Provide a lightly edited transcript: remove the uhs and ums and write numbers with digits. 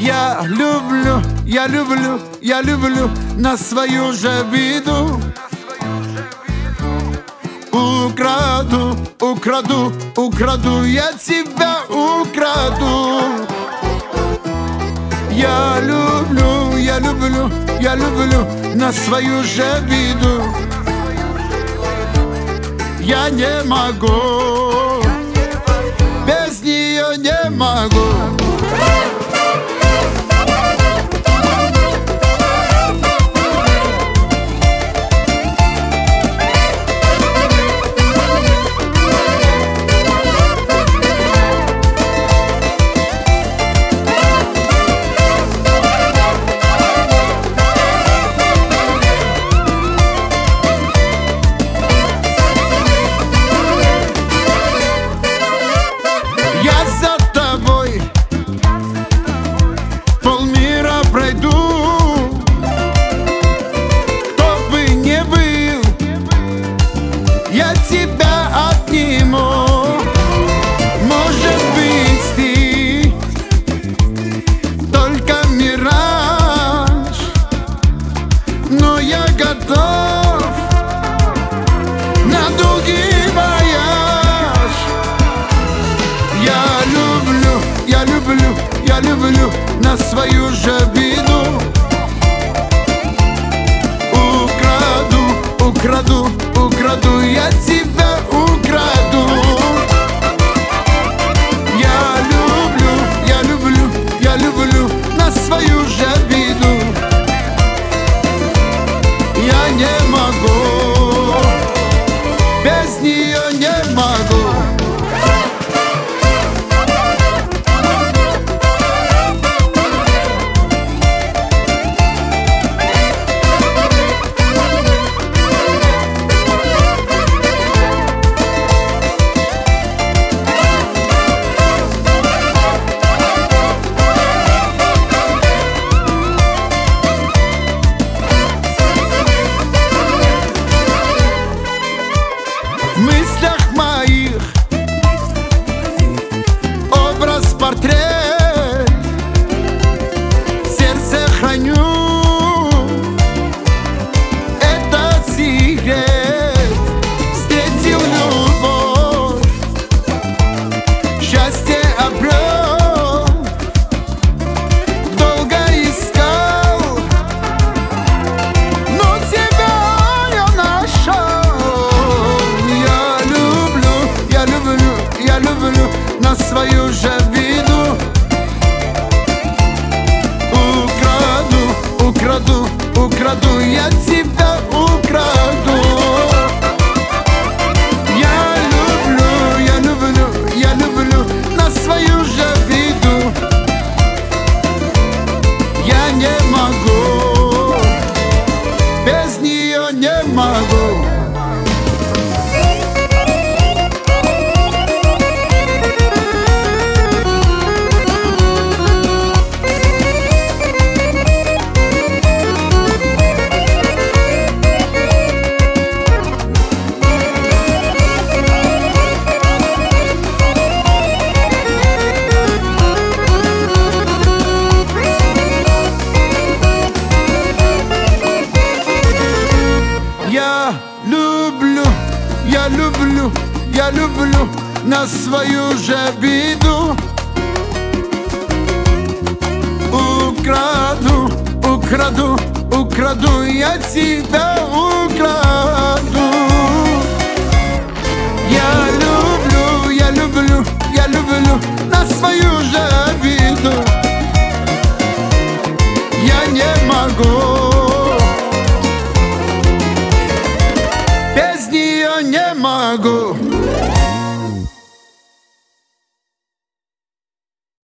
Я люблю, я люблю, я люблю на свою же беду. Украду, украду, украду, я тебя украду. Я люблю, я люблю, я люблю на свою же беду. Я не могу, без нее не могу. Я люблю на свою же беду. Украду, украду, украду, я тебя украду. Я люблю, я люблю, я люблю на свою же беду. Я не могу, без нее не могу. В мыслях моих образ, портрет, в сердце храню этот секрет. Встретил любовь, счастье обрел, долго искал, но тебя я нашел. Я люблю на свою же беду. Украду, украду, украду, я тебя украду. Я люблю, я люблю, я люблю на свою же беду. Я не могу, без нее не могу. Я люблю, я люблю на свою же беду. Украду, украду, украду, я тебя украду. Я люблю, я люблю, я люблю на свою же беду. Я не могу, без нее не могу.